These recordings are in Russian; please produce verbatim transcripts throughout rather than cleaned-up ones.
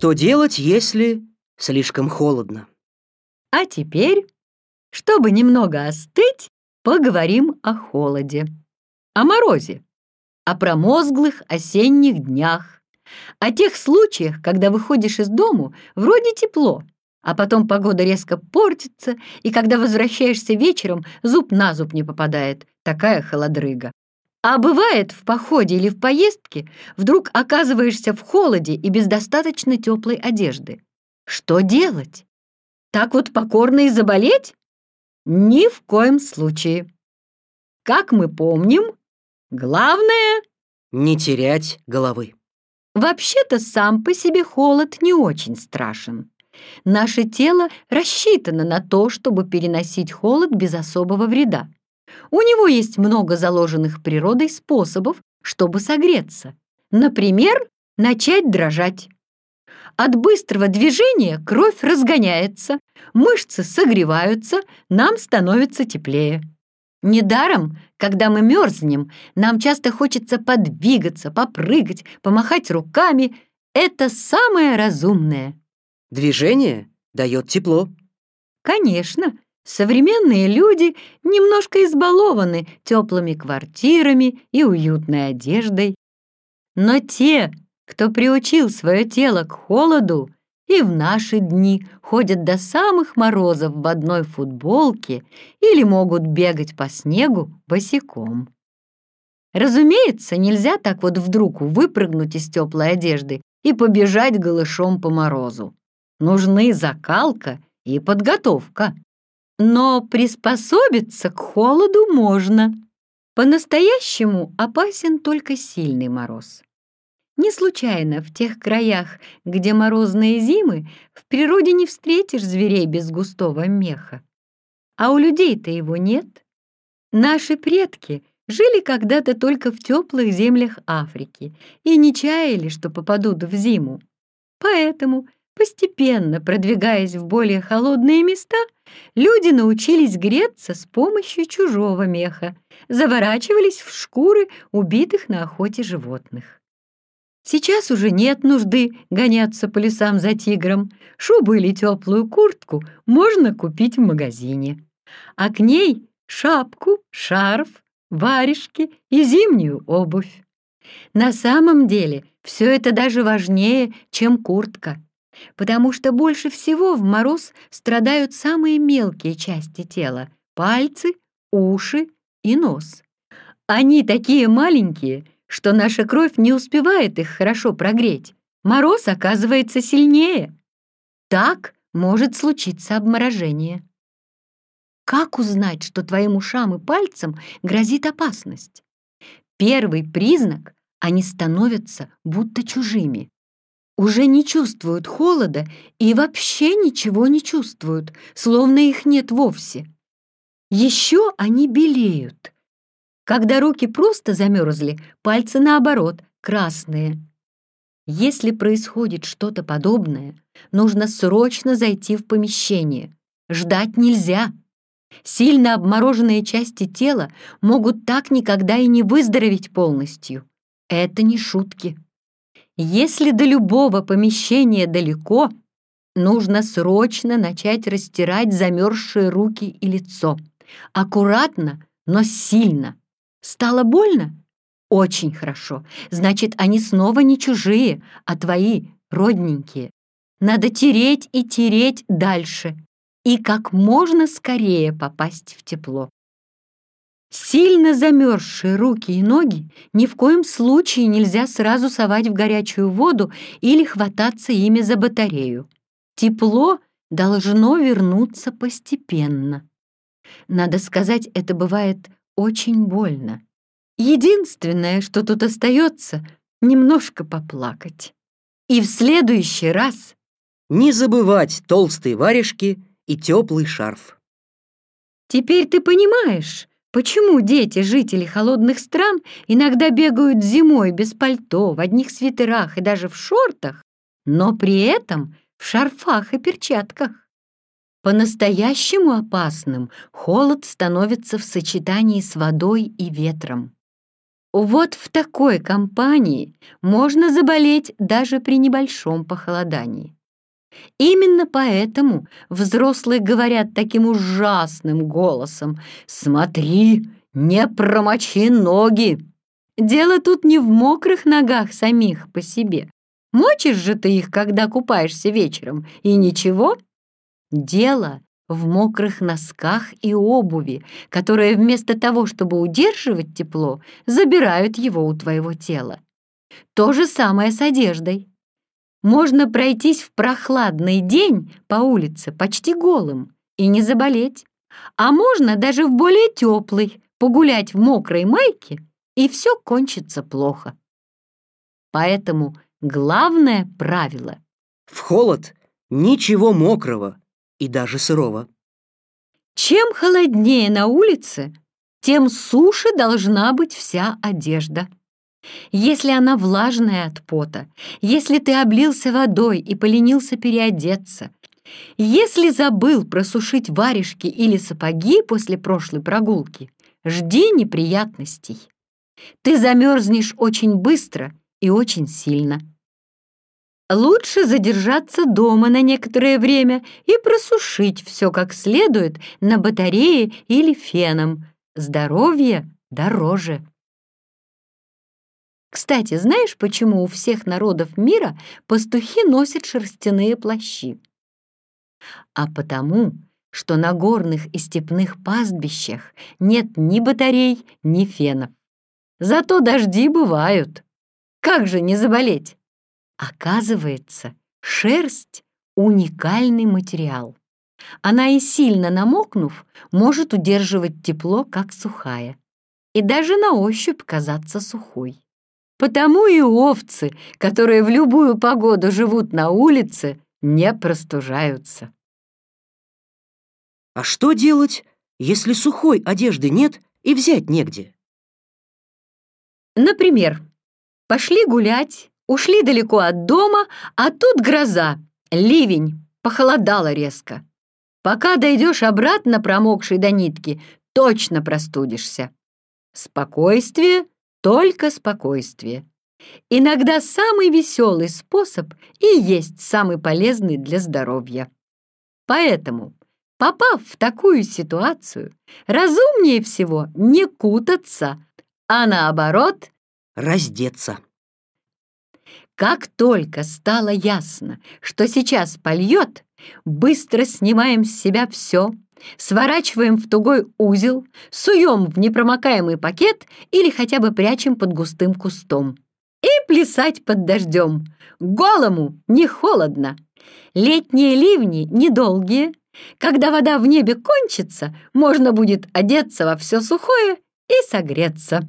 Что делать, если слишком холодно? А теперь, чтобы немного остыть, поговорим о холоде, о морозе, о промозглых осенних днях, о тех случаях, когда выходишь из дому, вроде тепло, а потом погода резко портится, и когда возвращаешься вечером, зуб на зуб не попадает, такая холодрыга. А бывает, в походе или в поездке вдруг оказываешься в холоде и без достаточно теплой одежды. Что делать? Так вот покорно и заболеть? Ни в коем случае. Как мы помним, главное — не терять головы. Вообще-то сам по себе холод не очень страшен. Наше тело рассчитано на то, чтобы переносить холод без особого вреда. У него есть много заложенных природой способов, чтобы согреться. Например, начать дрожать. От быстрого движения кровь разгоняется, мышцы согреваются, нам становится теплее. Недаром, когда мы мерзнем, нам часто хочется подвигаться, попрыгать, помахать руками. Это самое разумное. Движение дает тепло. Конечно, современные люди немножко избалованы теплыми квартирами и уютной одеждой. Но те, кто приучил свое тело к холоду, и в наши дни ходят до самых морозов в одной футболке или могут бегать по снегу босиком. Разумеется, нельзя так вот вдруг выпрыгнуть из теплой одежды и побежать голышом по морозу. Нужны закалка и подготовка. Но приспособиться к холоду можно. По-настоящему опасен только сильный мороз. Не случайно в тех краях, где морозные зимы, в природе не встретишь зверей без густого меха. А у людей-то его нет. Наши предки жили когда-то только в теплых землях Африки и не чаяли, что попадут в зиму. Поэтому, постепенно продвигаясь в более холодные места, люди научились греться с помощью чужого меха, заворачивались в шкуры убитых на охоте животных. Сейчас уже нет нужды гоняться по лесам за тигром. Шубу или теплую куртку можно купить в магазине. А к ней шапку, шарф, варежки и зимнюю обувь. На самом деле все это даже важнее, чем куртка, потому что больше всего в мороз страдают самые мелкие части тела — пальцы, уши и нос. Они такие маленькие, что наша кровь не успевает их хорошо прогреть. Мороз оказывается сильнее. Так может случиться обморожение. Как узнать, что твоим ушам и пальцам грозит опасность? Первый признак — они становятся будто чужими. Уже не чувствуют холода и вообще ничего не чувствуют, словно их нет вовсе. Еще они белеют. Когда руки просто замерзли, пальцы, наоборот, красные. Если происходит что-то подобное, нужно срочно зайти в помещение. Ждать нельзя. Сильно обмороженные части тела могут так никогда и не выздороветь полностью. Это не шутки. Если до любого помещения далеко, нужно срочно начать растирать замерзшие руки и лицо. Аккуратно, но сильно. Стало больно? Очень хорошо. Значит, они снова не чужие, а твои, родненькие. Надо тереть и тереть дальше. И как можно скорее попасть в тепло. Сильно замерзшие руки и ноги ни в коем случае нельзя сразу совать в горячую воду или хвататься ими за батарею. Тепло должно вернуться постепенно. Надо сказать, это бывает очень больно. Единственное, что тут остается, немножко поплакать. И в следующий раз не забывать толстые варежки и теплый шарф. Теперь ты понимаешь, почему дети, жители холодных стран, иногда бегают зимой без пальто, в одних свитерах и даже в шортах, но при этом в шарфах и перчатках. По-настоящему опасным холод становится в сочетании с водой и ветром. Вот в такой компании можно заболеть даже при небольшом похолодании. Именно поэтому взрослые говорят таким ужасным голосом: «Смотри, не промочи ноги!» Дело тут не в мокрых ногах самих по себе. Мочишь же ты их, когда купаешься вечером, и ничего. Дело в мокрых носках и обуви, которые вместо того, чтобы удерживать тепло, забирают его у твоего тела. То же самое с одеждой. Можно пройтись в прохладный день по улице почти голым и не заболеть. А можно даже в более теплый погулять в мокрой майке, и все кончится плохо. Поэтому главное правило: В холод ничего мокрого и даже сырого. чем холоднее на улице, тем суше должна быть вся одежда. Если она влажная от пота, если ты облился водой и поленился переодеться, если забыл просушить варежки или сапоги после прошлой прогулки, жди неприятностей. Ты замерзнешь очень быстро и очень сильно. Лучше задержаться дома на некоторое время и просушить все как следует на батарее или феном. Здоровье дороже. Кстати, знаешь, почему у всех народов мира пастухи носят шерстяные плащи? А потому, что на горных и степных пастбищах нет ни батарей, ни фенов. Зато дожди бывают. Как же не заболеть? Оказывается, шерсть — уникальный материал. Она и сильно намокнув, может удерживать тепло, как сухая, и даже на ощупь казаться сухой. Потому и овцы, которые в любую погоду живут на улице, не простужаются. А что делать, если сухой одежды нет и взять негде? Например, пошли гулять, ушли далеко от дома, а тут гроза, ливень, похолодало резко. Пока дойдешь обратно, промокший до нитки, точно простудишься. Спокойствие, только спокойствие. Иногда самый веселый способ и есть самый полезный для здоровья. Поэтому, попав в такую ситуацию, разумнее всего не кутаться, а наоборот Раздеться. как только стало ясно, что сейчас польет, быстро снимаем с себя все, сворачиваем в тугой узел, суем в непромокаемый пакет или хотя бы прячем под густым кустом. И плясать под дождем. Голому не холодно. Летние ливни недолгие. Когда вода в небе кончится, можно будет одеться во все сухое и согреться.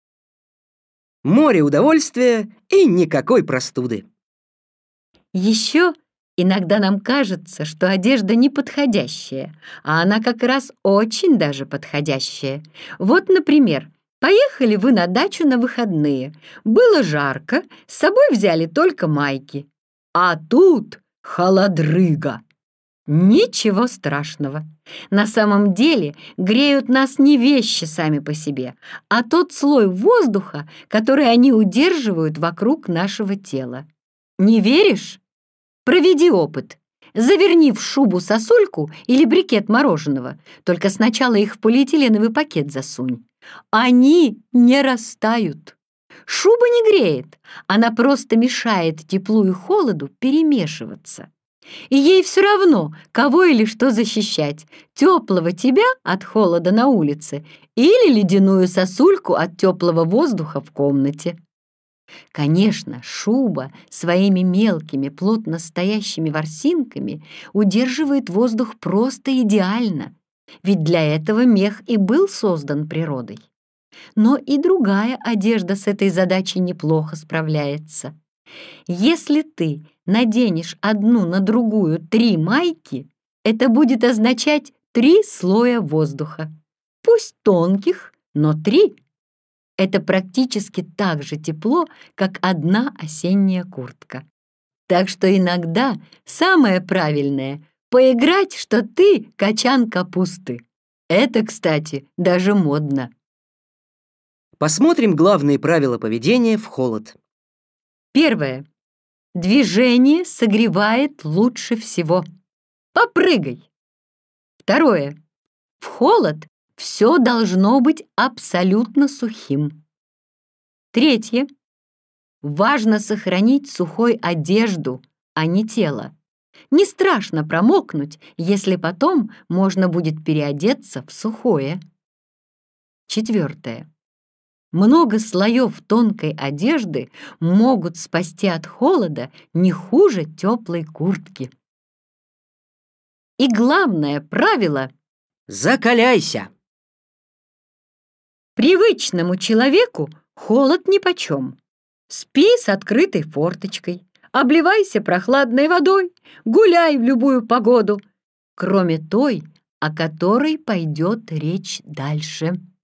Море удовольствия и никакой простуды. Еще иногда нам кажется, что одежда неподходящая, а она как раз очень даже подходящая. Вот, например, поехали вы на дачу на выходные. Было жарко, с собой взяли только майки. А тут холодрыга. Ничего страшного. На самом деле греют нас не вещи сами по себе, а тот слой воздуха, который они удерживают вокруг нашего тела. Не веришь? Проведи опыт. Заверни в шубу сосульку или брикет мороженого, только сначала их в полиэтиленовый пакет засунь. Они не растают. Шуба не греет, она просто мешает теплу и холоду перемешиваться. И ей все равно, кого или что защищать, теплого тебя от холода на улице или ледяную сосульку от теплого воздуха в комнате. Конечно, шуба своими мелкими, плотно стоящими ворсинками удерживает воздух просто идеально, ведь для этого мех и был создан природой. Но и другая одежда с этой задачей неплохо справляется. Если ты наденешь одну на другую три майки, это будет означать три слоя воздуха. Пусть тонких, но три. Это практически так же тепло, как одна осенняя куртка. Так что иногда самое правильное — поиграть, что ты качан капусты. Это, кстати, даже модно. Посмотрим главные правила поведения в холод. Первое. Движение согревает лучше всего. Попрыгай. Второе. В холод все должно быть абсолютно сухим. Третье. Важно сохранить сухой одежду, а не тело. Не страшно промокнуть, если потом можно будет переодеться в сухое. Четвертое. Много слоев тонкой одежды могут спасти от холода не хуже теплой куртки. И главное правило — Закаляйся! привычному человеку холод нипочем. Спи с открытой форточкой, обливайся прохладной водой, гуляй в любую погоду, кроме той, о которой пойдет речь дальше.